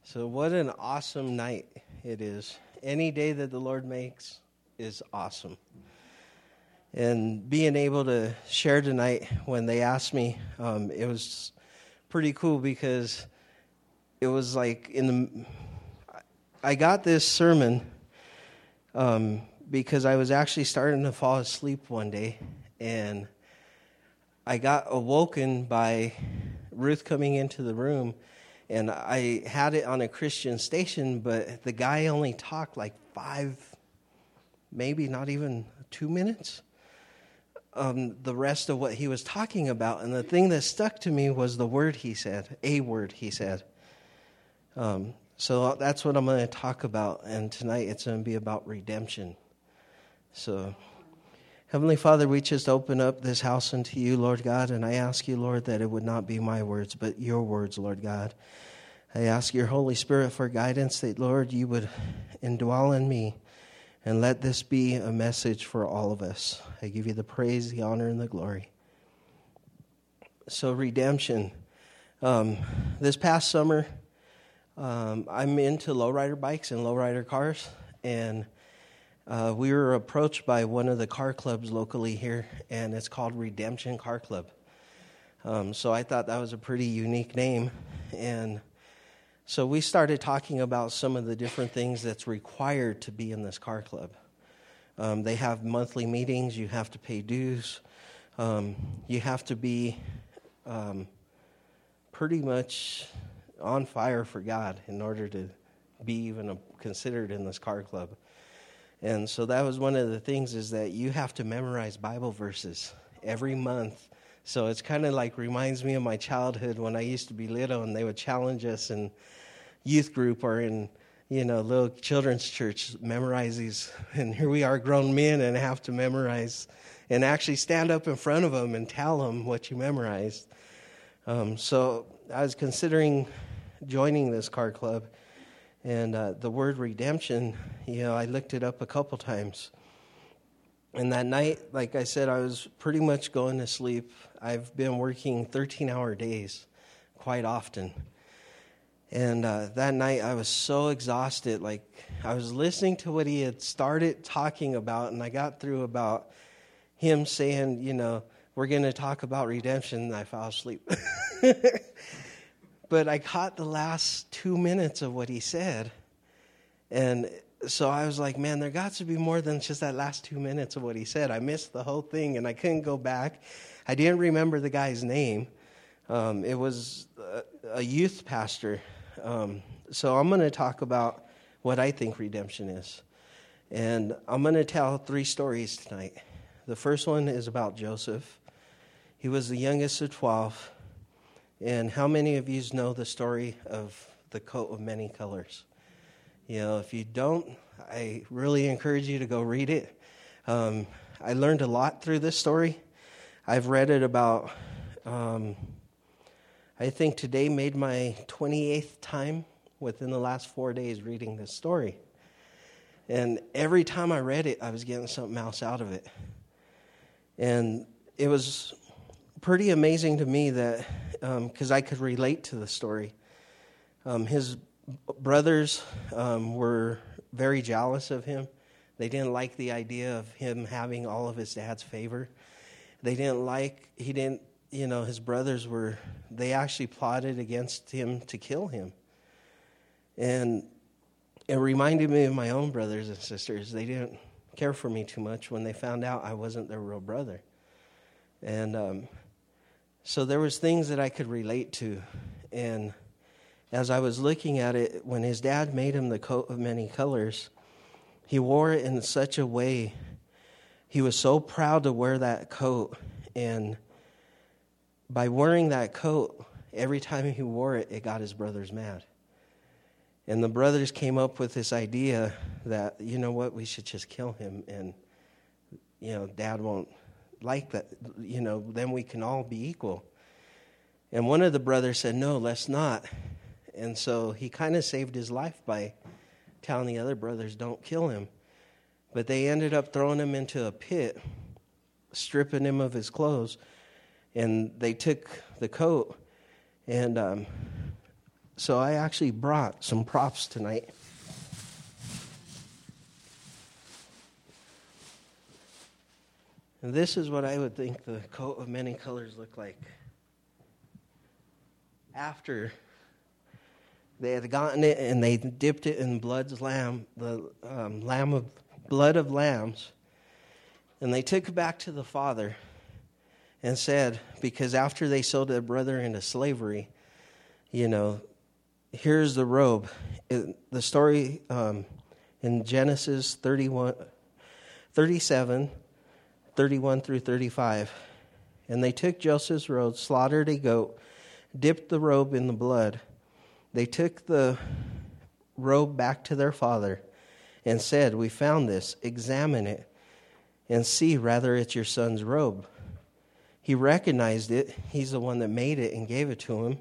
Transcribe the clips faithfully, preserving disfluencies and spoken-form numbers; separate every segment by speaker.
Speaker 1: So what an awesome night it is. Any day that the Lord makes is awesome. And being able to share tonight, when they asked me, um, it was pretty cool because it was like in the, I got this sermon um, because I was actually starting to fall asleep one day, and I got awoken by Ruth coming into the room. And I had it on a Christian station, but the guy only talked like five, maybe not even two minutes. Um, the rest of what he was talking about. And the thing that stuck to me was the word he said, a word he said. Um, so that's what I'm going to talk about. And tonight it's going to be about redemption. So, Heavenly Father, we just open up this house unto you, Lord God, and I ask you, Lord, that it would not be my words, but your words, Lord God. I ask your Holy Spirit for guidance, that, Lord, you would indwell in me, and let this be a message for all of us. I give you the praise, the honor, and the glory. So, redemption. Um, this past summer, um, I'm into lowrider bikes and lowrider cars, and Uh, we were approached by one of the car clubs locally here, and it's called Redemption Car Club. Um, so I thought that was a pretty unique name. And so we started talking about some of the different things that's required to be in this car club. Um, they have monthly meetings. You have to pay dues. Um, you have to be um, pretty much on fire for God in order to be even a, considered in this car club. And so that was one of the things, is that you have to memorize Bible verses every month. So it's kind of like reminds me of my childhood when I used to be little, and they would challenge us in youth group or in, you know, little children's church, memorize these. And here we are, grown men, and have to memorize and actually stand up in front of them and tell them what you memorized. Um, so I was considering joining this car club. And uh, the word redemption, you know, I looked it up a couple times. And that night, like I said, I was pretty much going to sleep. I've been working thirteen-hour days quite often. And uh, that night, I was so exhausted. Like, I was listening to what he had started talking about, and I got through about him saying, you know, we're going to talk about redemption, and I fell asleep. But I caught the last two minutes of what he said. And so I was like, man, there got to be more than just that last two minutes of what he said. I missed the whole thing, and I couldn't go back. I didn't remember the guy's name. Um, it was a, a youth pastor. Um, so I'm going to talk about what I think redemption is. And I'm going to tell three stories tonight. The first one is about Joseph. He was the youngest of twelve. And how many of you know the story of the coat of many colors? You know, if you don't, I really encourage you to go read it. Um, I learned a lot through this story. I've read it about, um, I think today made my twenty-eighth time within the last four days reading this story. And every time I read it, I was getting something else out of it. And it was pretty amazing to me that, because um, I could relate to the story. Um, his brothers um, were very jealous of him. They didn't like the idea of him having all of his dad's favor. They didn't like, he didn't, you know, his brothers were, they actually plotted against him to kill him. And it reminded me of my own brothers and sisters. They didn't care for me too much when they found out I wasn't their real brother. And um So there was things that I could relate to. And as I was looking at it, when his dad made him the coat of many colors, he wore it in such a way. He was so proud to wear that coat. And by wearing that coat, every time he wore it, it got his brothers mad. And the brothers came up with this idea that, you know what, we should just kill him. And, you know, Dad won't like that, you know, then we can all be equal. And one of the brothers said, no, let's not. And so he kind of saved his life by telling the other brothers, don't kill him. But they ended up throwing him into a pit, stripping him of his clothes, and they took the coat. And um, So I actually brought some props tonight. And this is what I would think the coat of many colors looked like. After they had gotten it and they dipped it in blood's lamb, the um, lamb of blood of lambs, and they took it back to the father and said, because after they sold their brother into slavery, you know, here's the robe. It, the story um, in Genesis thirty-one, thirty-seven, thirty-one through thirty-five. And they took Joseph's robe, slaughtered a goat, dipped the robe in the blood. They took the robe back to their father and said, we found this, examine it, and see whether it's your son's robe. He recognized it. He's the one that made it and gave it to him.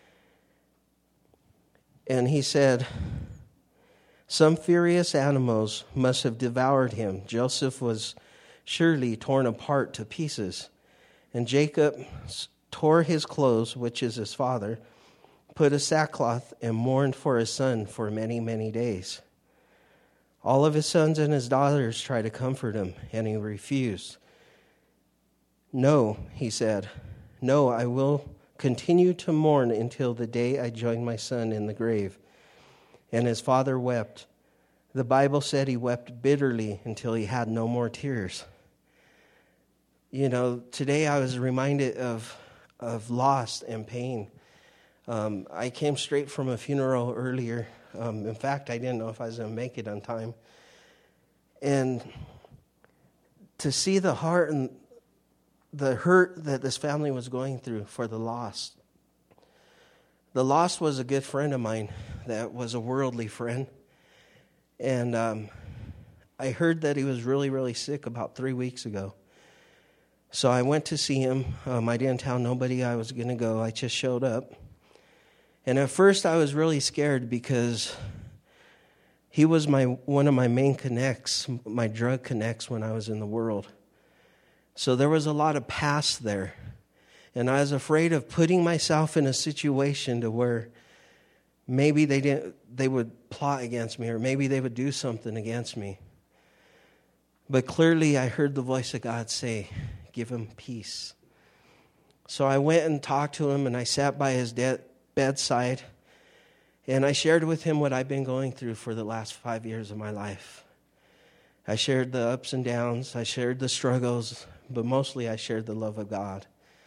Speaker 1: And he said, some furious animals must have devoured him. Joseph was surely torn apart to pieces. And Jacob tore his clothes, which is his father, put a sackcloth, and mourned for his son for many, many days. All of his sons and his daughters tried to comfort him, and he refused. No, he said, no, I will continue to mourn until the day I join my son in the grave. And his father wept. The Bible said he wept bitterly until he had no more tears. You know, today I was reminded of, of loss and pain. Um, I came straight from a funeral earlier. Um, in fact, I didn't know if I was going to make it on time. And to see the heart and the hurt that this family was going through for the lost. The lost was a good friend of mine that was a worldly friend. And um, I heard that he was really, really sick about three weeks ago. So I went to see him. Um, I didn't tell nobody I was going to go. I just showed up. And at first I was really scared because he was my one of my main connects, my drug connects when I was in the world. So there was a lot of past there. And I was afraid of putting myself in a situation to where maybe they didn't they would plot against me, or maybe they would do something against me. But clearly I heard the voice of God say, give him peace. So I went and talked to him, and I sat by his de- bedside, and I shared with him what I've been going through for the last five years of my life. I shared the ups and downs. I shared the struggles, but mostly I shared the love of God.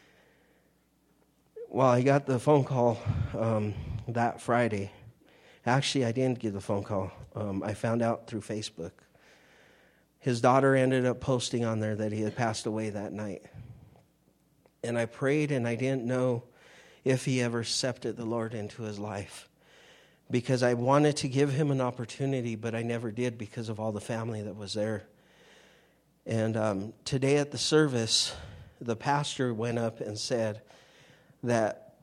Speaker 1: Well, I got the phone call um, that Friday. Actually, I didn't get the phone call. Um, I found out through Facebook. His daughter ended up posting on there that he had passed away that night. And I prayed, and I didn't know if he ever accepted the Lord into his life, because I wanted to give him an opportunity, but I never did because of all the family that was there. And um, today at the service, the pastor went up and said that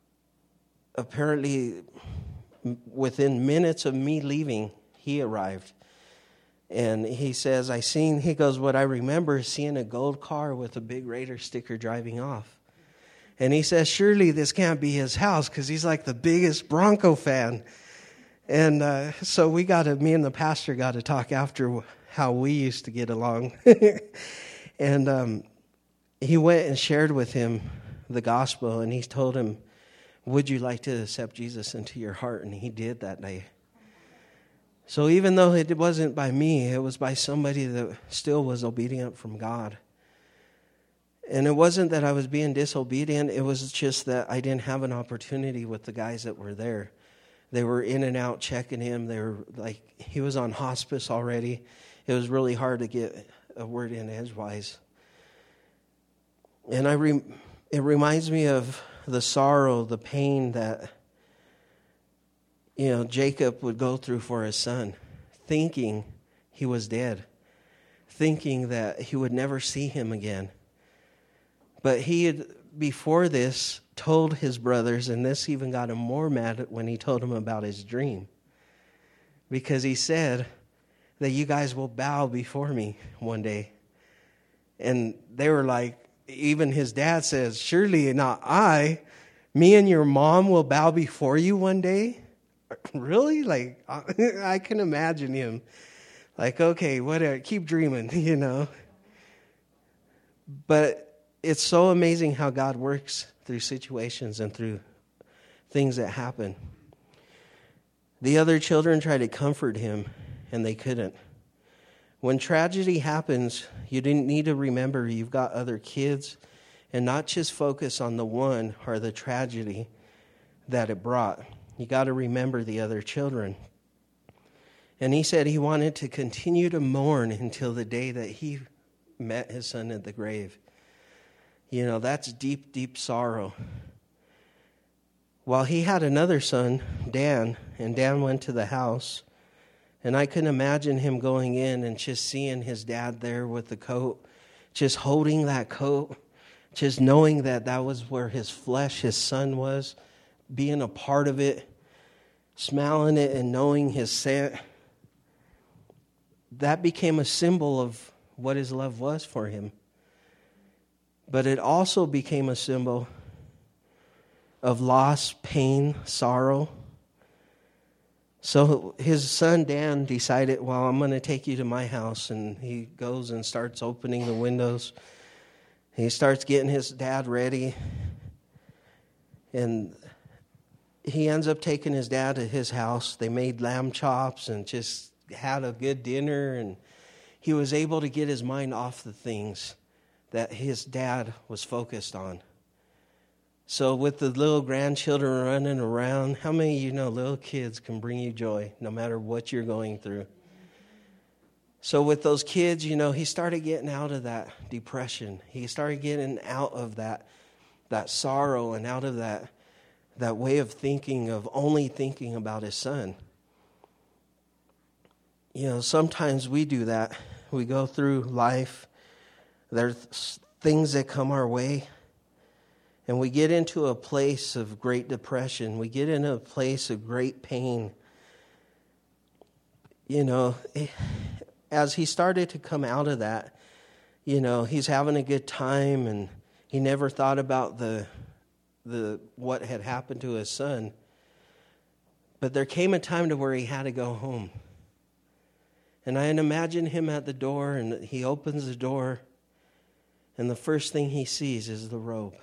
Speaker 1: apparently within minutes of me leaving, he arrived. And he says, I seen, he goes, what I remember is seeing a gold car with a big Raider sticker driving off. And he says, surely this can't be his house, because he's like the biggest Bronco fan. And uh, so we got to, me and the pastor got to talk after how we used to get along. And um, he went and shared with him the gospel, and he told him, would you like to accept Jesus into your heart? And he did that day. So even though it wasn't by me, it was by somebody that still was obedient from God. And it wasn't that I was being disobedient. It was just that I didn't have an opportunity with the guys that were there. They were in and out checking him. They were like, he was on hospice already. It was really hard to get a word in edgewise. And I re- it reminds me of the sorrow, the pain that, you know, Jacob would go through for his son, thinking he was dead, thinking that he would never see him again. But he had, before this, told his brothers, and this even got him more mad when he told them about his dream. Because he said that you guys will bow before me one day. And they were like, even his dad says, surely not I. Me and your mom will bow before you one day? Really? Like, I can imagine him. Like, okay, whatever, keep dreaming, you know. But it's so amazing how God works through situations and through things that happen. The other children tried to comfort him, and they couldn't. When tragedy happens, you didn't need to remember you've got other kids and not just focus on the one or the tragedy that it brought. You got to remember the other children. And he said he wanted to continue to mourn until the day that he met his son at the grave. You know, that's deep, deep sorrow. Well, he had another son, Dan, and Dan went to the house. And I couldn't imagine him going in and just seeing his dad there with the coat, just holding that coat, just knowing that that was where his flesh, his son was, being a part of it, smelling it and knowing his scent. That became a symbol of what his love was for him. But it also became a symbol of loss, pain, sorrow. So his son, Dan, decided, well, I'm going to take you to my house. And he goes and starts opening the windows. He starts getting his dad ready. And he ends up taking his dad to his house. They made lamb chops and just had a good dinner. And he was able to get his mind off the things that his dad was focused on. So with the little grandchildren running around, how many of you know little kids can bring you joy no matter what you're going through? So with those kids, you know, he started getting out of that depression. He started getting out of that that sorrow and out of that that way of thinking of only thinking about his son. You know, sometimes we do that. We go through life. There's things that come our way. And we get into a place of great depression. We get into a place of great pain. You know, as he started to come out of that, you know, he's having a good time, and he never thought about the the what had happened to his son. But there came a time to where he had to go home. And I imagine him at the door, and he opens the door, and the first thing he sees is the robe.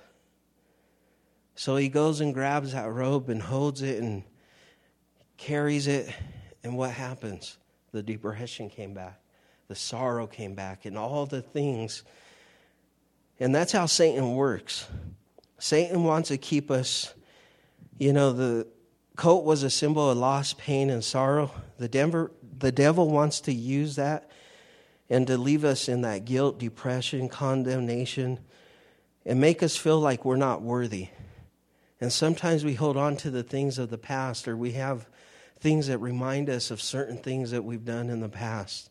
Speaker 1: So he goes and grabs that robe and holds it and carries it. And what happens? The depression came back. The sorrow came back. And all the things. And that's how Satan works. Satan wants to keep us. You know, the coat was a symbol of loss, pain, and sorrow. The, Denver, the devil wants to use that and to leave us in that guilt, depression, condemnation, and make us feel like we're not worthy. And sometimes we hold on to the things of the past, or we have things that remind us of certain things that we've done in the past.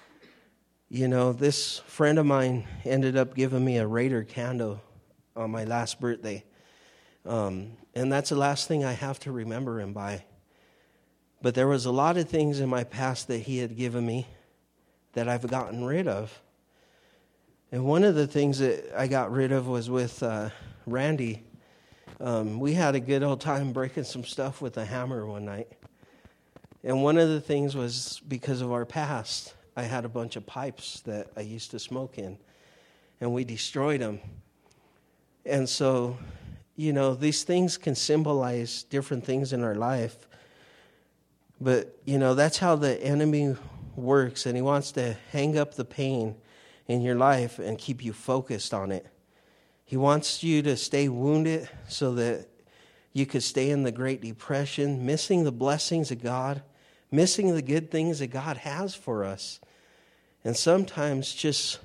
Speaker 1: You know, this friend of mine ended up giving me a Raider candle on my last birthday. Um, and that's the last thing I have to remember him by. But there was a lot of things in my past that he had given me that I've gotten rid of. And one of the things that I got rid of was with uh, Randy. Um, we had a good old time breaking some stuff with a hammer one night. And one of the things was because of our past, I had a bunch of pipes that I used to smoke in. And we destroyed them. And so, you know, these things can symbolize different things in our life. But, you know, that's how the enemy works. And he wants to hang up the pain in your life and keep you focused on it. He wants you to stay wounded so that you could stay in the Great Depression, missing the blessings of God, missing the good things that God has for us. And sometimes just,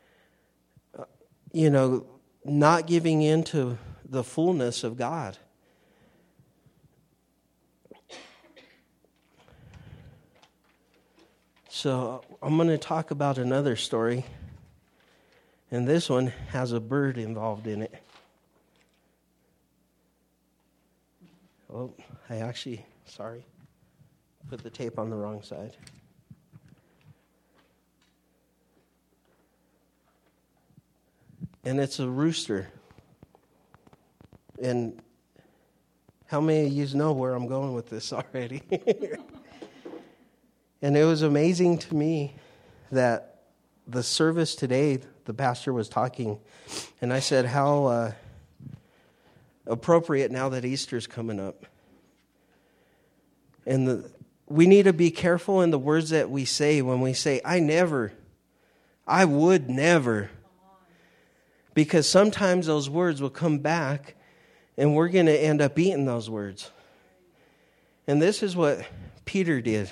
Speaker 1: you know, not giving in to the fullness of God. So I'm going to talk about another story. And this one has a bird involved in it. Oh, I actually, sorry, put the tape on the wrong side. And it's a rooster. And How many of you know where I'm going with this already? And it was amazing to me that the service today, the pastor was talking, and I said, how uh, appropriate now that Easter's coming up. And the, we need to be careful in the words that we say when we say, I never, I would never. Because sometimes those words will come back and we're going to end up eating those words. And this is what Peter did.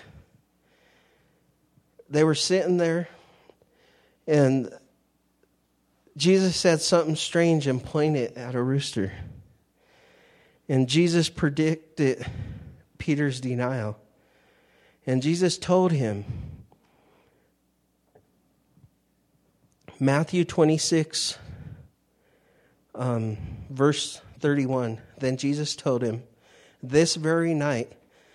Speaker 1: They were sitting there, and Jesus said something strange and pointed at a rooster. And Jesus predicted Peter's denial. And Jesus told him, Matthew twenty-six, um, verse thirty-one. Then Jesus told him, this very night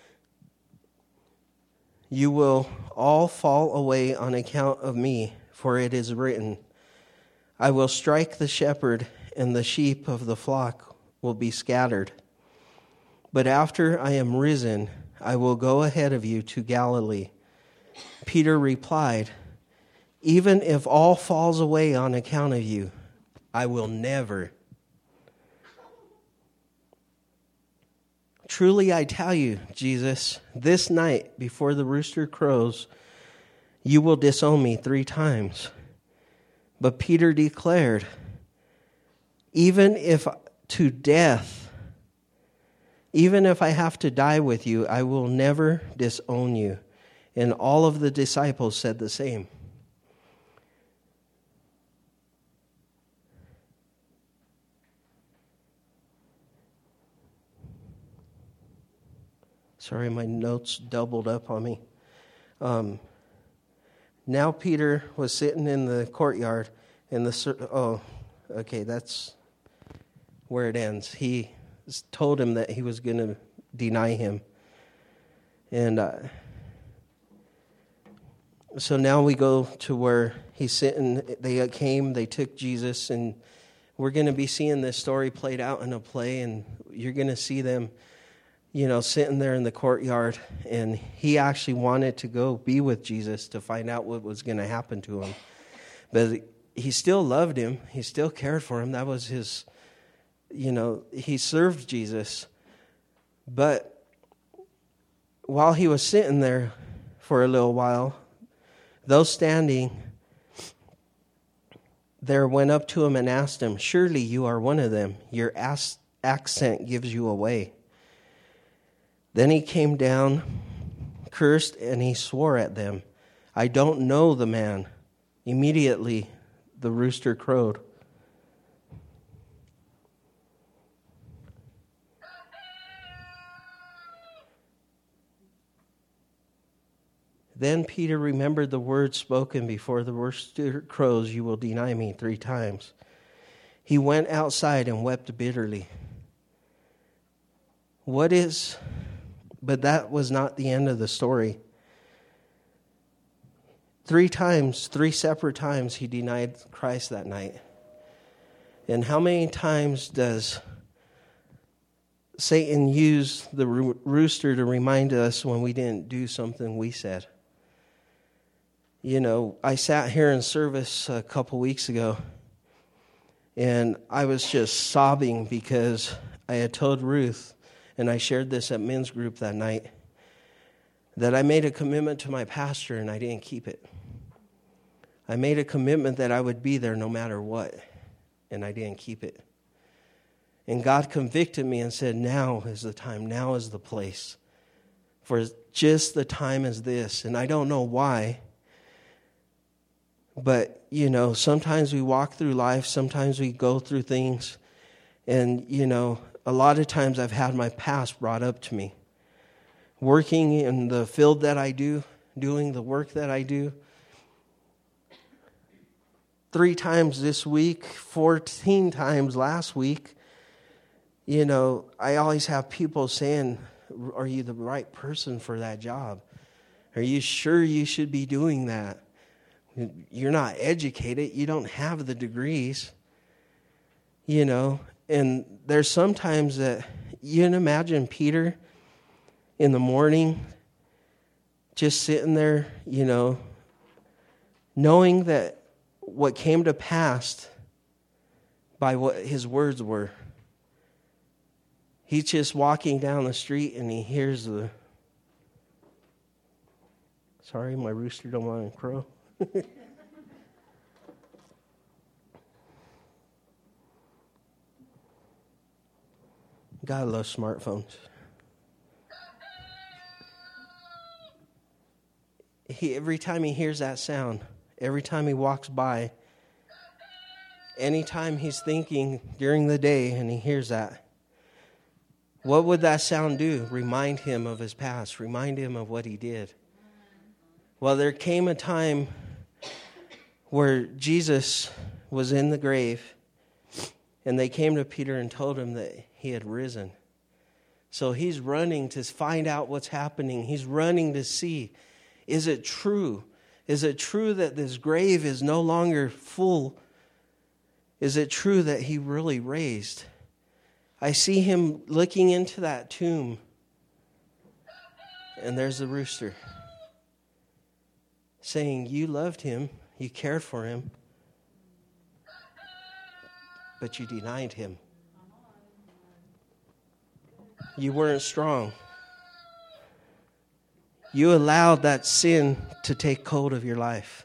Speaker 1: you will all fall away on account of me, for it is written, I will strike the shepherd, and the sheep of the flock will be scattered. But after I am risen, I will go ahead of you to Galilee. Peter replied, even if all falls away on account of you, I will never. Truly I tell you, Jesus, this night before the rooster crows, you will disown me three times. But Peter declared, even if to death, even if I have to die with you, I will never disown you. And all of the disciples said the same. Sorry, my notes doubled up on me. Um, now Peter was sitting in the courtyard, and the oh, okay, that's where it ends. He told him that he was going to deny him, and uh, so now we go to where he's sitting. They came, they took Jesus, and we're going to be seeing this story played out in a play, and you're going to see them, you know, sitting there in the courtyard, and he actually wanted to go be with Jesus to find out what was going to happen to him. But he still loved him. He still cared for him. That was his, you know, he served Jesus. But while he was sitting there for a little while, those standing there went up to him and asked him, surely you are one of them. Your as- accent gives you away. Then he came down, cursed, and he swore at them. I don't know the man. Immediately, the rooster crowed. Then Peter remembered the words spoken before the rooster crows, you will deny me three times. He went outside and wept bitterly. What is... But that was not the end of the story. Three times, three separate times, he denied Christ that night. And how many times does Satan use the rooster to remind us when we didn't do something we said? You know, I sat here in service a couple weeks ago, and I was just sobbing because I had told Ruth, and I shared this at men's group that night, that I made a commitment to my pastor and I didn't keep it. I made a commitment that I would be there no matter what, and I didn't keep it. And God convicted me and said, now is the time, now is the place, for just the time as this. And I don't know why, but, you know, sometimes we walk through life, sometimes we go through things, and, you know, a lot of times I've had my past brought up to me. Working in the field that I do, doing the work that I do. Three times this week, fourteen times last week, you know, I always have people saying, are you the right person for that job? Are you sure you should be doing that? You're not educated. You don't have the degrees. You know, and there's sometimes that, You can imagine Peter in the morning just sitting there, you know, knowing that what came to pass by what his words were. He's just walking down the street and he hears the... Sorry, my rooster don't want to crow. God loves smartphones. He, every time he hears that sound, every time he walks by, anytime he's thinking during the day and he hears that, what would that sound do? Remind him of his past. Remind him of what he did. Well, there came a time where Jesus was in the grave, and they came to Peter and told him that he had risen. So he's running to find out what's happening. He's running to see, is it true? Is it true that this grave is no longer full? Is it true that he really raised? I see him looking into that tomb, and there's the rooster saying, you loved him, you cared for him, but you denied him. You weren't strong. You allowed that sin to take hold of your life.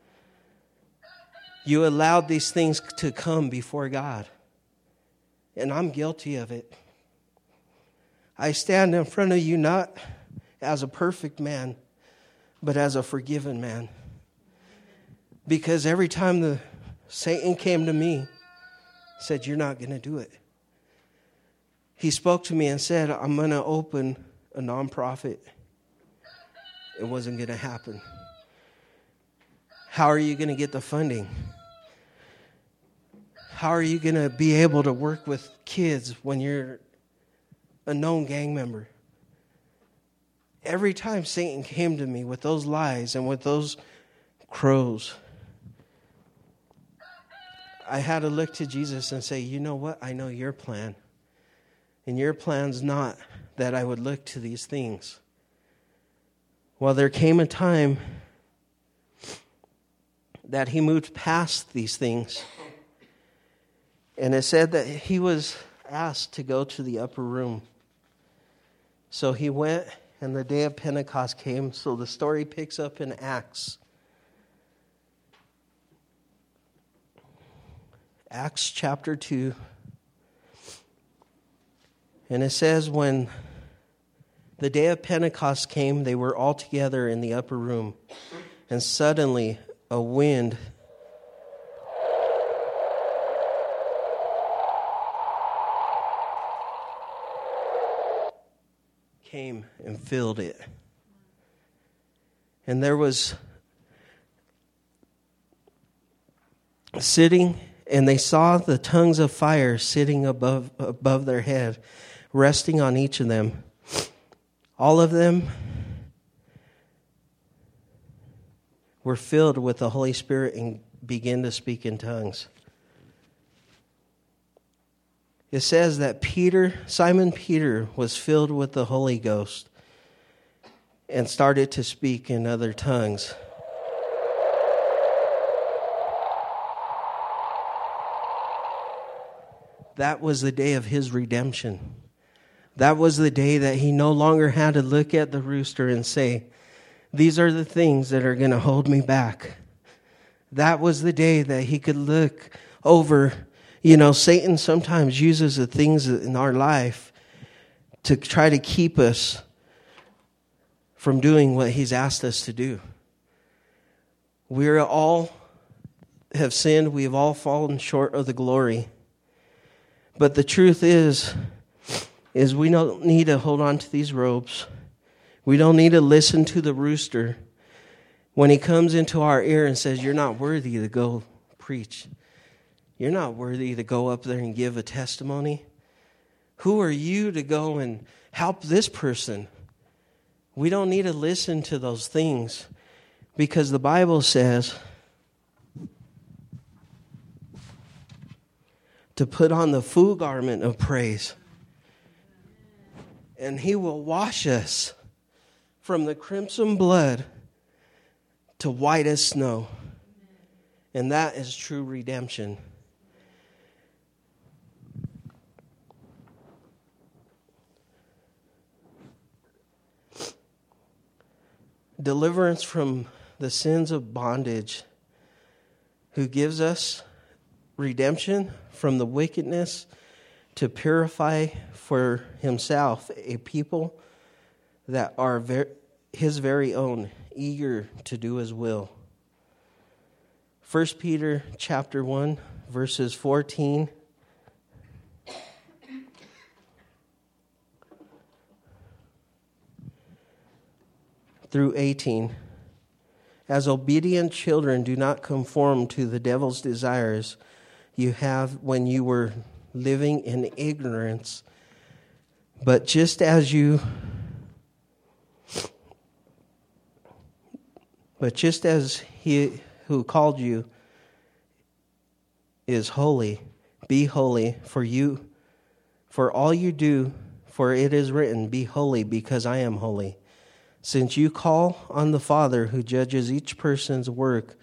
Speaker 1: You allowed these things to come before God. And I'm guilty of it. I stand in front of you not as a perfect man, but as a forgiven man. Because every time the Satan came to me, said, you're not going to do it. He spoke to me and said, I'm going to open a nonprofit. It wasn't going to happen. How are you going to get the funding? How are you going to be able to work with kids when you're a known gang member? Every time Satan came to me with those lies and with those crows, I had to look to Jesus and say, you know what? I know your plan. And your plan's not that I would look to these things. Well, there came a time that he moved past these things. And it said that he was asked to go to the upper room. So he went, and the day of Pentecost came. So the story picks up in Acts. Acts chapter two. And it says, when the day of Pentecost came, they were all together in the upper room. And suddenly a wind came and filled it. And there was sitting, and they saw the tongues of fire sitting above above their head, resting on each of them. All of them were filled with the Holy Spirit and began to speak in tongues. It says that Peter, Simon Peter, was filled with the Holy Ghost and started to speak in other tongues. That was the day of his redemption. That was the day that he no longer had to look at the rooster and say, these are the things that are going to hold me back. That was the day that he could look over. You know, Satan sometimes uses the things in our life to try to keep us from doing what he's asked us to do. We are all have sinned. We have all fallen short of the glory. But the truth is, is we don't need to hold on to these robes. We don't need to listen to the rooster when he comes into our ear and says, you're not worthy to go preach. You're not worthy to go up there and give a testimony. Who are you to go and help this person? We don't need to listen to those things because the Bible says to put on the full garment of praise. And he will wash us from the crimson blood to white as snow. And that is true redemption. Deliverance from the sins of bondage, who gives us redemption from the wickedness to purify for himself a people that are ver- his very own, eager to do his will. First Peter chapter one, verses fourteen through eighteen. As obedient children, do not conform to the devil's desires you have when you were living in ignorance. But just as you But just as he who called you is holy, be holy, for you for all you do, for it is written, be holy because I am holy. Since you call on the Father who judges each person's work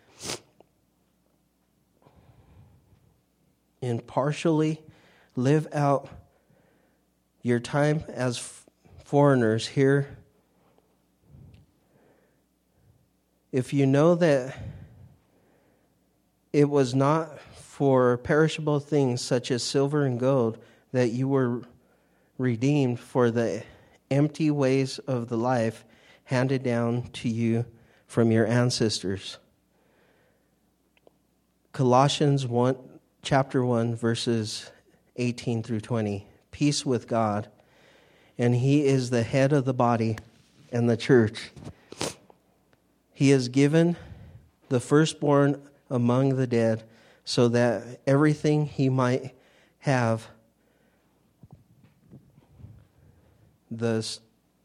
Speaker 1: impartially, live out your time as foreigners here. If you know that it was not for perishable things such as silver and gold that you were redeemed for the empty ways of the life handed down to you from your ancestors. Colossians one, chapter one, verses eighteen through twenty. Peace with God, and he is the head of the body and the church. He has given the firstborn among the dead, so that everything he might have the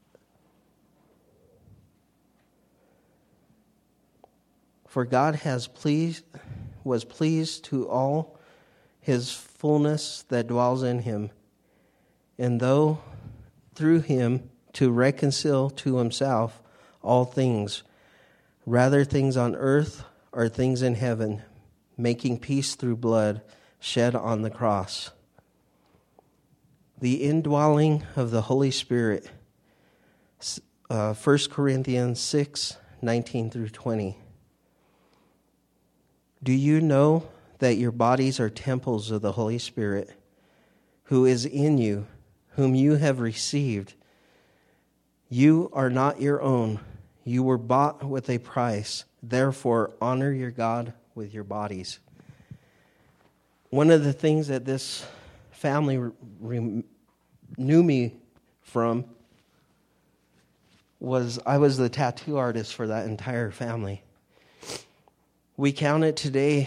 Speaker 1: for God has pleased was pleased to all his fullness that dwells in him, and though through him to reconcile to himself all things, rather things on earth or things in heaven, making peace through blood shed on the cross. The indwelling of the Holy Spirit, uh, First Corinthians six, nineteen through twenty. Do you know that your bodies are temples of the Holy Spirit, who is in you, whom you have received? You are not your own. You were bought with a price. Therefore, honor your God with your bodies. One of the things that this family re- re- knew me from was I was the tattoo artist for that entire family. We counted today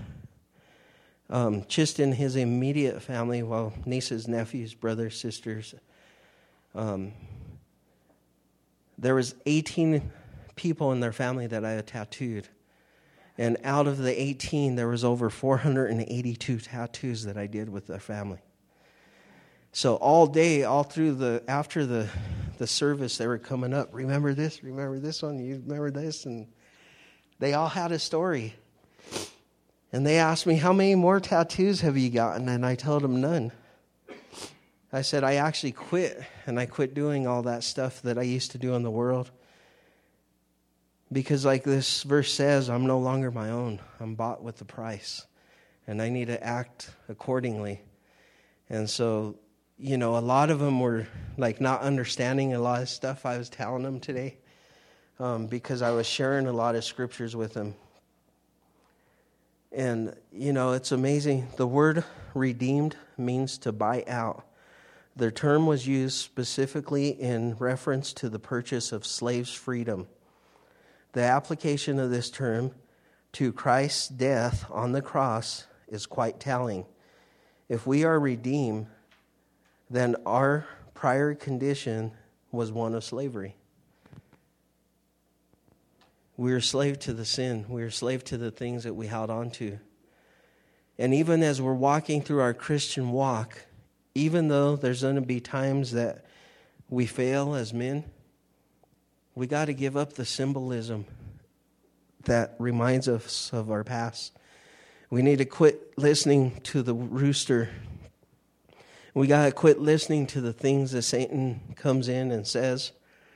Speaker 1: um, just in his immediate family, well, nieces, nephews, brothers, sisters, um, there was eighteen people in their family that I had tattooed. And out of the eighteen, there was over four hundred eighty-two tattoos that I did with their family. So all day, all through the, after the, the service, they were coming up. Remember this? Remember this one? You remember this? And they all had a story. And they asked me, how many more tattoos have you gotten? And I told them none. I said, I actually quit, and I quit doing all that stuff that I used to do in the world. Because like this verse says, I'm no longer my own. I'm bought with the price. And I need to act accordingly. And so, you know, a lot of them were like not understanding a lot of stuff I was telling them today. Um, because I was sharing a lot of scriptures with them. And, you know, it's amazing. The word redeemed means to buy out. The term was used specifically in reference to the purchase of slaves' freedom. The application of this term to Christ's death on the cross is quite telling. If we are redeemed, then our prior condition was one of slavery. We were slave to the sin. We were slave to the things that we held on to. And even as we're walking through our Christian walk, even though there's going to be times that we fail as men, we got to give up the symbolism that reminds us of our past. We need to quit listening to the rooster. We got to quit listening to the things that Satan comes in and says.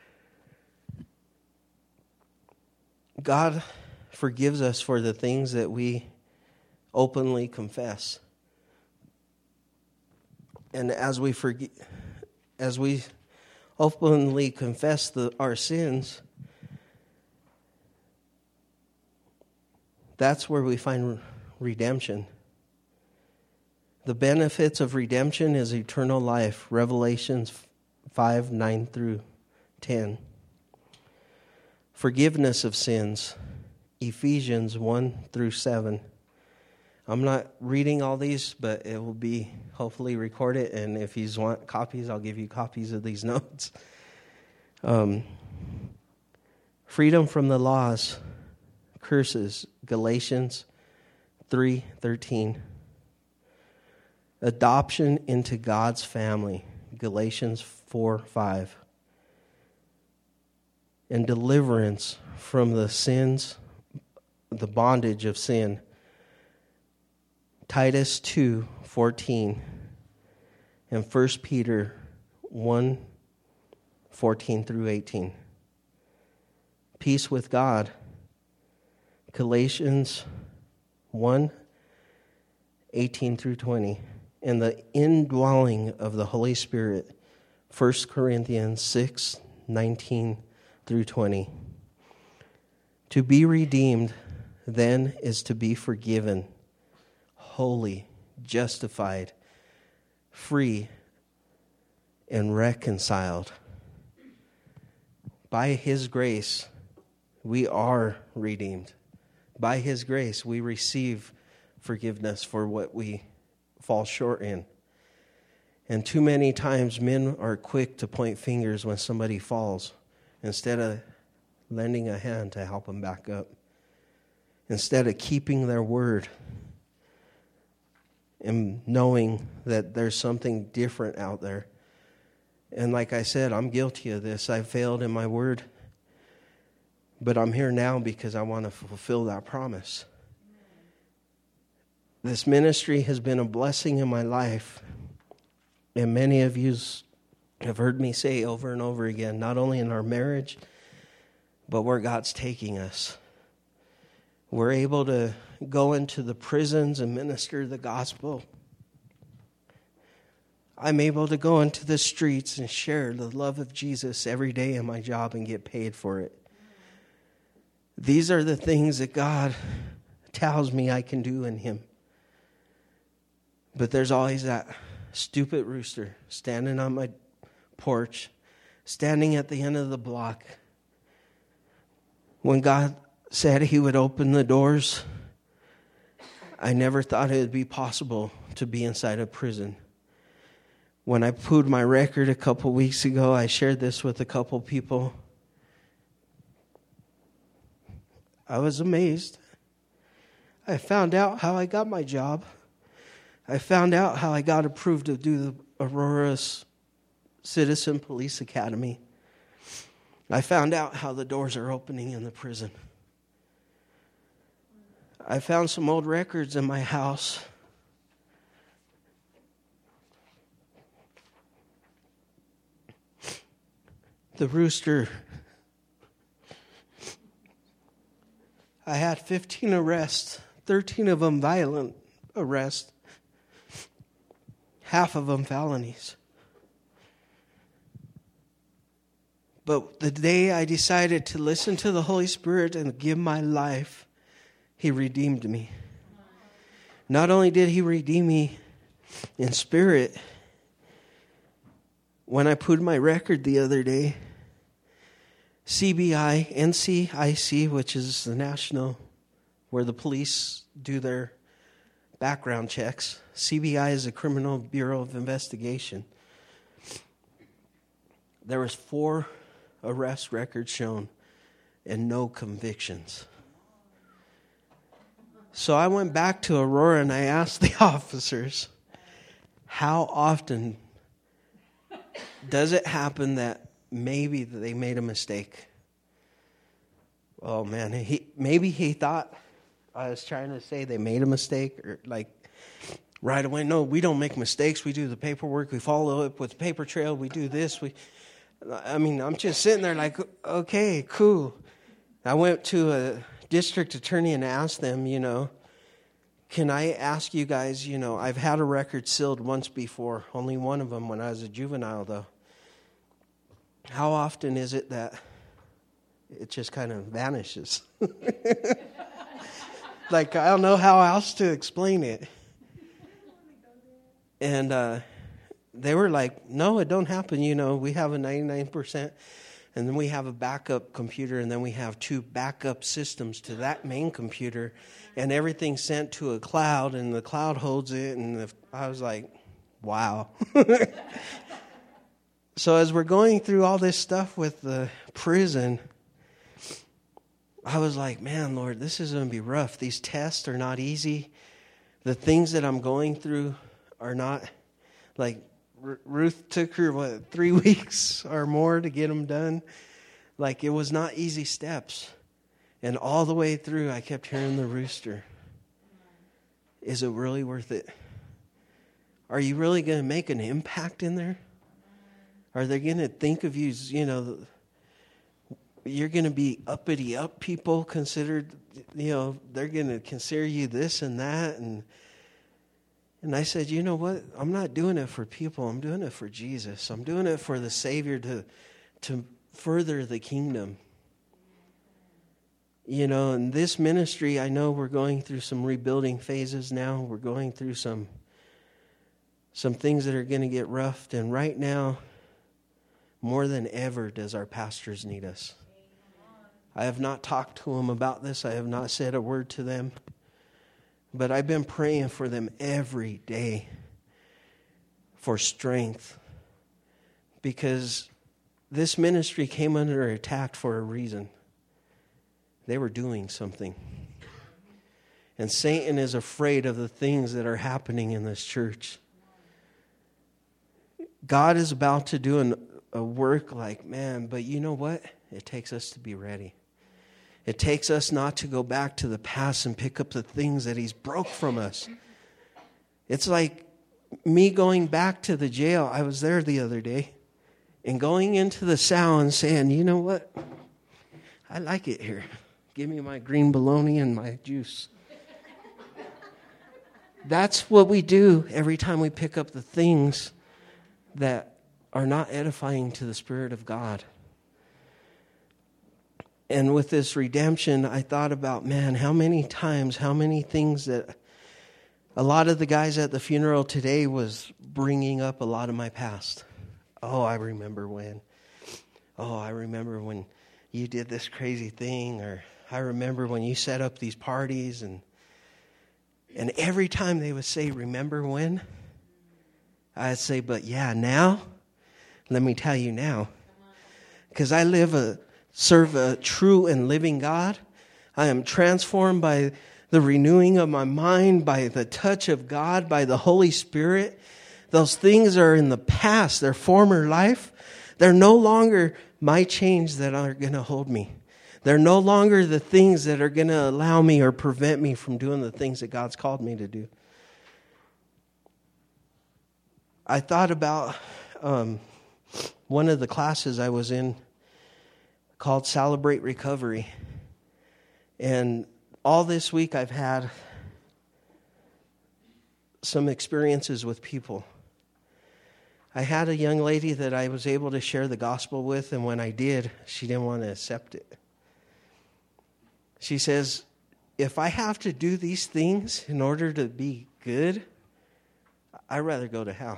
Speaker 1: God forgives us for the things that we openly confess. And as we forgive, as we openly confess the, our sins, that's where we find redemption. The benefits of redemption is eternal life. Revelations five, nine through ten. Forgiveness of sins. Ephesians one through seven. I'm not reading all these, but it will be hopefully recorded. And if you want copies, I'll give you copies of these notes. Um, freedom from the laws. Curses. Galatians three thirteen. Adoption into God's family. Galatians four five. And deliverance from the sins, the bondage of sin. Titus two fourteen. And First Peter one fourteen through eighteen. Peace with God. Galatians one eighteen through twenty. And the indwelling of the Holy Spirit. First Corinthians six nineteen through twenty. To be redeemed, then, is to be forgiven, holy, justified, free, and reconciled. By His grace, we are redeemed. By His grace, we receive forgiveness for what we fall short in. And too many times, men are quick to point fingers when somebody falls, instead of lending a hand to help them back up. Instead of keeping their word and knowing that there's something different out there. And like I said, I'm guilty of this. I failed in my word. But I'm here now because I want to fulfill that promise. This ministry has been a blessing in my life. And many of you have heard me say over and over again, not only in our marriage, but where God's taking us. We're able to go into the prisons and minister the gospel. I'm able to go into the streets and share the love of Jesus every day in my job and get paid for it. These are the things that God tells me I can do in Him. But there's always that stupid rooster standing on my porch, standing at the end of the block. When God said He would open the doors, I never thought it would be possible to be inside a prison. When I put my record a couple weeks ago, I shared this with a couple people. I was amazed. I found out how I got my job. I found out how I got approved to do the Aurora Citizen Police Academy. I found out how the doors are opening in the prison. I found some old records in my house. The rooster. I had fifteen arrests, thirteen of them violent arrests, half of them felonies. But the day I decided to listen to the Holy Spirit and give my life, He redeemed me. Not only did He redeem me in spirit, when I put my record the other day, C B I, N C I C, which is the national, where the police do their background checks. C B I is the Criminal Bureau of Investigation. There was four arrest records shown and no convictions. So I went back to Aurora and I asked the officers, how often Does it happen that maybe they made a mistake? Oh, man, he maybe he thought I was trying to say they made a mistake, or like right away. No, we don't make mistakes. We do the paperwork. We follow up with the paper trail. We do this. We, I mean, I'm just sitting there like, okay, cool. I went to a district attorney and asked them, you know, can I ask you guys, you know, I've had a record sealed once before, only one of them when I was a juvenile, though. How often is it that it just kind of vanishes? Like, I don't know how else to explain it. And uh, they were like, no, it don't happen. You know, we have a ninety-nine percent, and then we have a backup computer, and then we have two backup systems to that main computer, and everything's sent to a cloud, and the cloud holds it. And the, I was like, wow. So as we're going through all this stuff with the prison, I was like, man, Lord, this is going to be rough. These tests are not easy. The things that I'm going through are not, like, R- Ruth took her, what, three weeks or more to get them done. Like, it was not easy steps. And all the way through, I kept hearing the rooster. Is it really worth it? Are you really going to make an impact in there? Are they going to think of you, you know, you're going to be uppity up people considered, you know, they're going to consider you this and that. And and I said, you know what? I'm not doing it for people. I'm doing it for Jesus. I'm doing it for the Savior to to further the kingdom. You know, in this ministry, I know we're going through some rebuilding phases now. We're going through some some things that are going to get roughed. And right now, more than ever, does our pastors need us. I have not talked to them about this. I have not said a word to them. But I've been praying for them every day for strength. Because this ministry came under attack for a reason. They were doing something. And Satan is afraid of the things that are happening in this church. God is about to do an, a work like, man, but you know what? It takes us to be ready. It takes us not to go back to the past and pick up the things that he's broke from us. It's like me going back to the jail. I was there the other day and going into the cell and saying, you know what? I like it here. Give me my green bologna and my juice. That's what we do every time we pick up the things that are not edifying to the Spirit of God. And with this redemption, I thought about, man, how many times, how many things that a lot of the guys at the funeral today was bringing up a lot of my past. Oh, I remember when. Oh, I remember when you did this crazy thing, or I remember when you set up these parties. And and every time they would say, remember when? I'd say, but yeah, now? Let me tell you now. Because I live a... serve a true and living God. I am transformed by the renewing of my mind, by the touch of God, by the Holy Spirit. Those things are in the past, their former life. They're no longer my chains that are going to hold me. They're no longer the things that are going to allow me or prevent me from doing the things that God's called me to do. I thought about um, one of the classes I was in called Celebrate Recovery. And all this week I've had some experiences with people. I had a young lady that I was able to share the gospel with, and when I did, she didn't want to accept it. She says, if I have to do these things in order to be good, I'd rather go to hell.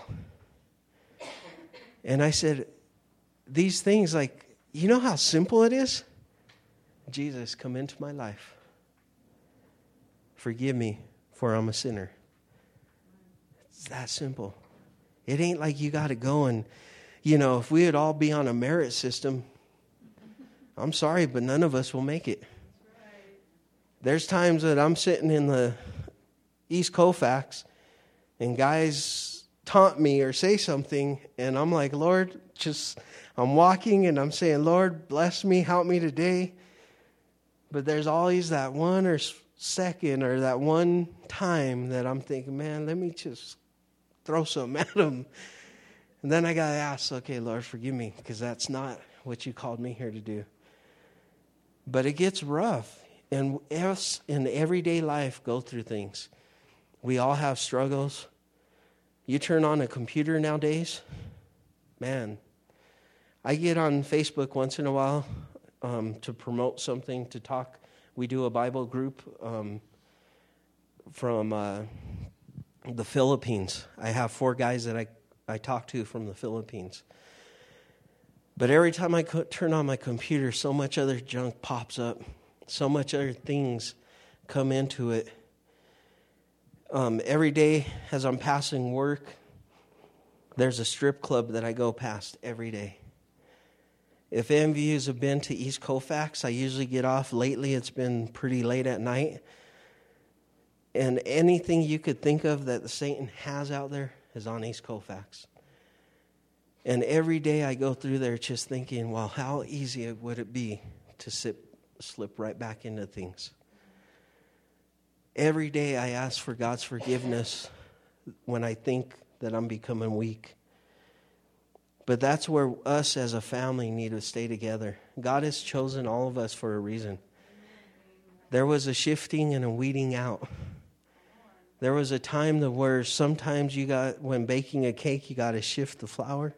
Speaker 1: And I said, these things, like, you know how simple it is? Jesus, come into my life. Forgive me, for I'm a sinner. It's that simple. It ain't like you got to go and, you know, if we would all be on a merit system, I'm sorry, but none of us will make it. There's times that I'm sitting in the East Colfax and guys taunt me or say something, and I'm like, Lord, just, I'm walking and I'm saying, Lord, bless me, help me today. But there's always that one or second or that one time that I'm thinking, man, let me just throw something at him. And then I got to ask, okay, Lord, forgive me, because that's not what you called me here to do. But it gets rough. And us in everyday life go through things. We all have struggles. You turn on a computer nowadays, man, I get on Facebook once in a while um, to promote something, to talk. We do a Bible group um, from uh, the Philippines. I have four guys that I, I talk to from the Philippines. But every time I co- turn on my computer, so much other junk pops up. So much other things come into it. Um, every day as I'm passing work, there's a strip club that I go past every day. If any of you have been to East Colfax, I usually get off. Lately, it's been pretty late at night. And anything you could think of that Satan has out there is on East Colfax. And every day I go through there just thinking, well, how easy would it be to sit, slip right back into things? Every day I ask for God's forgiveness when I think that I'm becoming weak. But that's where us as a family need to stay together. God has chosen all of us for a reason. There was a shifting and a weeding out. There was a time to where sometimes you got, when baking a cake, you got to shift the flour.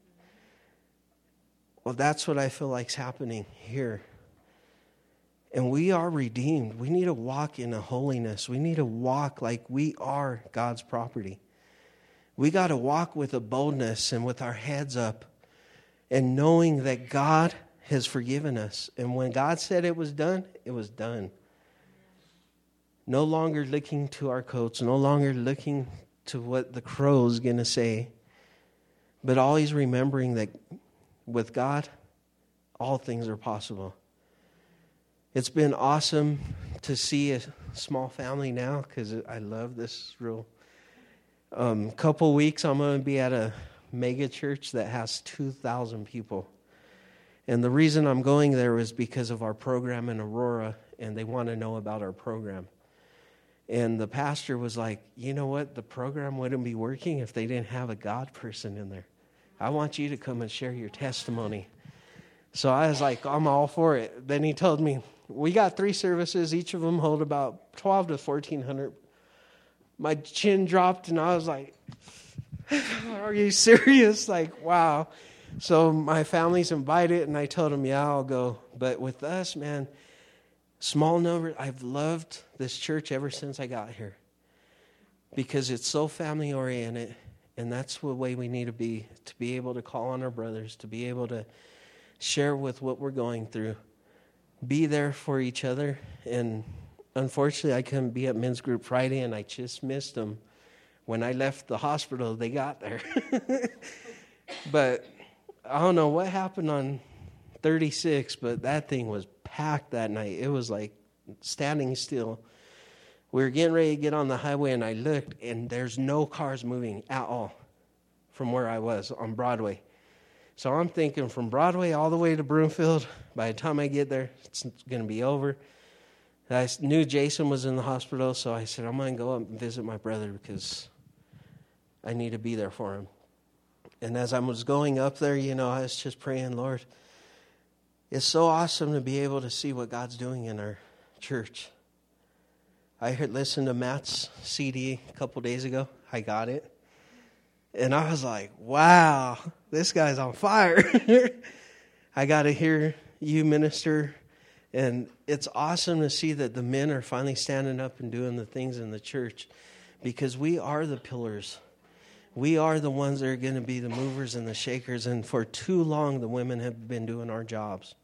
Speaker 1: Well, that's what I feel like's happening here. And we are redeemed. We need to walk in a holiness. We need to walk like we are God's property. We got to walk with a boldness and with our heads up and knowing that God has forgiven us. And when God said it was done, it was done. No longer looking to our coats, no longer looking to what the crow's going to say, but always remembering that with God, all things are possible. It's been awesome to see a small family now, because I love this real. Um, couple weeks, I'm going to be at a mega church that has two thousand people. And the reason I'm going there is because of our program in Aurora, and they want to know about our program. And the pastor was like, you know what? The program wouldn't be working if they didn't have a God person in there. I want you to come and share your testimony. So I was like, I'm all for it. Then he told me, we got three services. Each of them hold about twelve to fourteen hundred. My chin dropped, and I was like, are you serious? Like, wow. So my family's invited, and I told them, yeah, I'll go. But with us, man, small number. I've loved this church ever since I got here because it's so family-oriented, and that's the way we need to be, to be able to call on our brothers, to be able to share with what we're going through, be there for each other. And unfortunately, I couldn't be at men's group Friday, and I just missed them. When I left the hospital, they got there. But I don't know what happened on thirty-six, but that thing was packed that night. It was like standing still. We were getting ready to get on the highway, and I looked, and there's no cars moving at all from where I was on Broadway. So I'm thinking from Broadway all the way to Broomfield, by the time I get there, it's going to be over. I knew Jason was in the hospital, so I said, I'm going to go up and visit my brother because I need to be there for him. And as I was going up there, you know, I was just praying, Lord, it's so awesome to be able to see what God's doing in our church. I heard, listened to Matt's C D a couple days ago. I got it. And I was like, wow, this guy's on fire. I got to hear you minister. And it's awesome to see that the men are finally standing up and doing the things in the church, because we are the pillars. We are the ones that are going to be the movers and the shakers. And for too long, the women have been doing our jobs.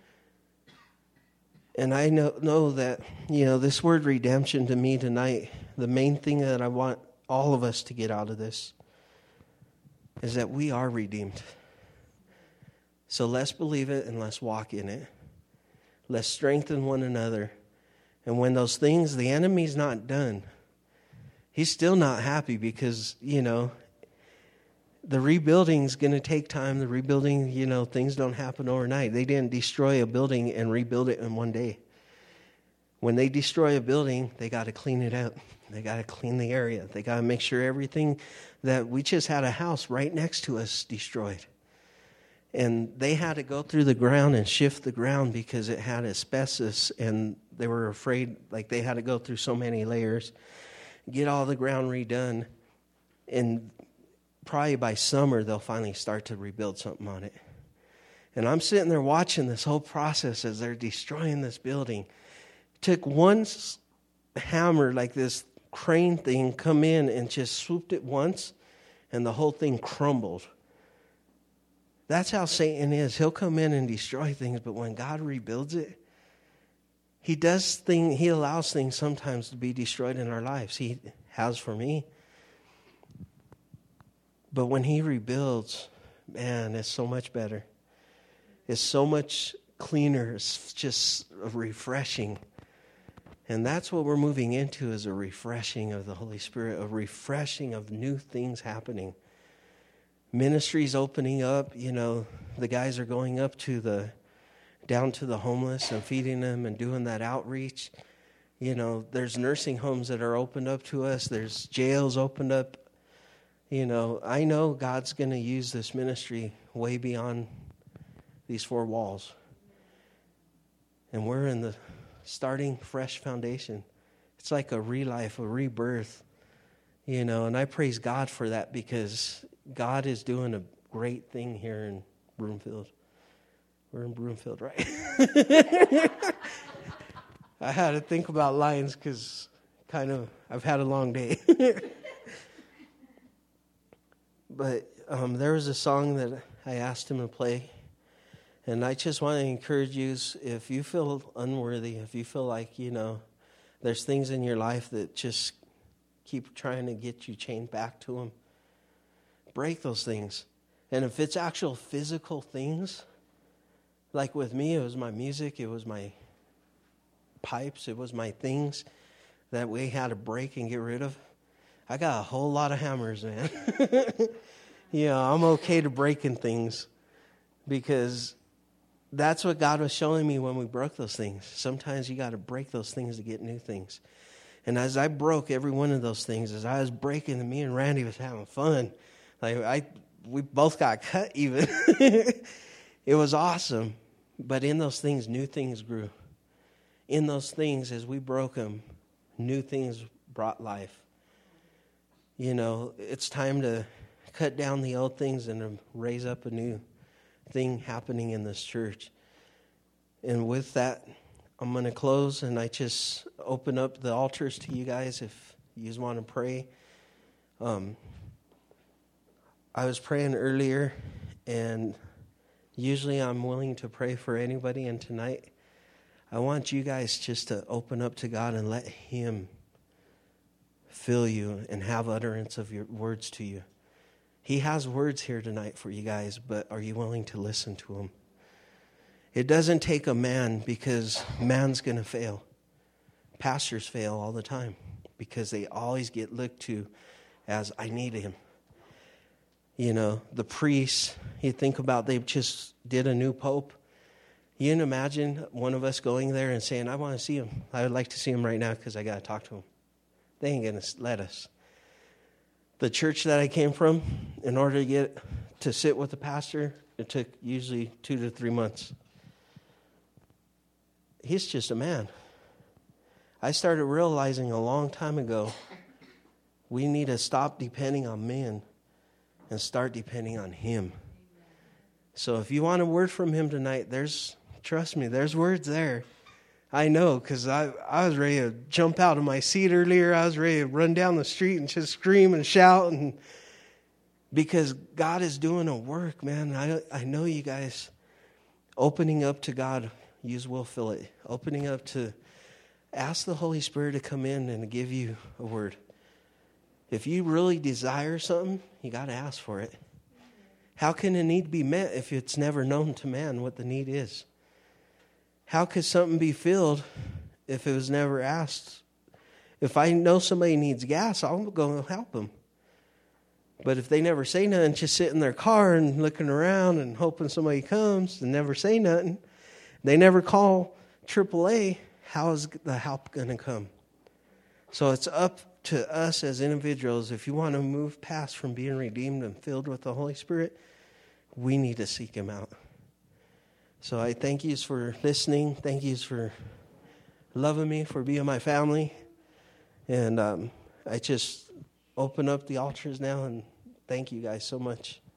Speaker 1: And I know, know that, you know, this word redemption to me tonight, the main thing that I want all of us to get out of this is that we are redeemed. So let's believe it and let's walk in it. Let's strengthen one another. And when those things, the enemy's not done. He's still not happy because, you know, the rebuilding is going to take time. The rebuilding, you know, things don't happen overnight. They didn't destroy a building and rebuild it in one day. When they destroy a building, they got to clean it up. They got to clean the area. They got to make sure everything that we just had a house right next to us destroyed. And they had to go through the ground and shift the ground because it had asbestos, and they were afraid, like they had to go through so many layers, get all the ground redone, and probably by summer they'll finally start to rebuild something on it. And I'm sitting there watching this whole process as they're destroying this building. Took one hammer, like this crane thing, come in and just swooped it once, and the whole thing crumbled. That's how Satan is. He'll come in and destroy things, but when God rebuilds it, he does thing. He allows things sometimes to be destroyed in our lives. He has for me. But when he rebuilds, man, it's so much better. It's so much cleaner. It's just refreshing. And that's what we're moving into, is a refreshing of the Holy Spirit, a refreshing of new things happening. Ministries opening up, you know, the guys are going up to the, down to the homeless and feeding them and doing that outreach. You know, there's nursing homes that are opened up to us. There's jails opened up. You know, I know God's going to use this ministry way beyond these four walls. And we're in the starting fresh foundation. It's like a relife, a rebirth, you know, and I praise God for that, because God is doing a great thing here in Broomfield. We're in Broomfield, right? I had to think about lines because kind of I've had a long day. But um, there was a song that I asked him to play. And I just want to encourage you, if you feel unworthy, if you feel like, you know, there's things in your life that just keep trying to get you chained back to them, break those things. And if it's actual physical things, like with me, it was my music, it was my pipes, it was my things that we had to break and get rid of. I got a whole lot of hammers, man. You know, I'm okay to breaking things, because that's what God was showing me when we broke those things. Sometimes you got to break those things to get new things. And as I broke every one of those things, as I was breaking, and me and Randy was having fun. Like I, we both got cut even. It was awesome. But in those things, new things grew. In those things, as we broke them, new things brought life. You know, it's time to cut down the old things and to raise up a new thing happening in this church. And with that, I'm going to close, and I just open up the altars to you guys if you just want to pray. Um, I was praying earlier, and usually I'm willing to pray for anybody, and tonight I want you guys just to open up to God and let Him fill you and have utterance of your words to you. He has words here tonight for you guys, but are you willing to listen to Him? It doesn't take a man, because man's going to fail. Pastors fail all the time because they always get looked to as, I need him. You know, the priests, you think about, they just did a new pope. You can imagine one of us going there and saying, I want to see him. I would like to see him right now because I got to talk to him. They ain't going to let us. The church that I came from, in order to get to sit with the pastor, it took usually two to three months. He's just a man. I started realizing a long time ago, we need to stop depending on men and start depending on Him. So if you want a word from Him tonight, there's, trust me, there's words there. I know, because I, I was ready to jump out of my seat earlier. I was ready to run down the street and just scream and shout. And because God is doing a work, man. I, I know you guys opening up to God, use will fill it. Opening up to ask the Holy Spirit to come in and to give you a word. If you really desire something, you got to ask for it. How can a need be met if it's never known to man what the need is? How could something be filled if it was never asked? If I know somebody needs gas, I'll go and help them. But if they never say nothing, just sit in their car and looking around and hoping somebody comes and never say nothing, they never call triple A, how is the help going to come? So it's up to us as individuals. If you want to move past from being redeemed and filled with the Holy Spirit, we need to seek him out. So I thank you for listening. Thank you for loving me, for being my family. And um, I just open up the altars now and thank you guys so much.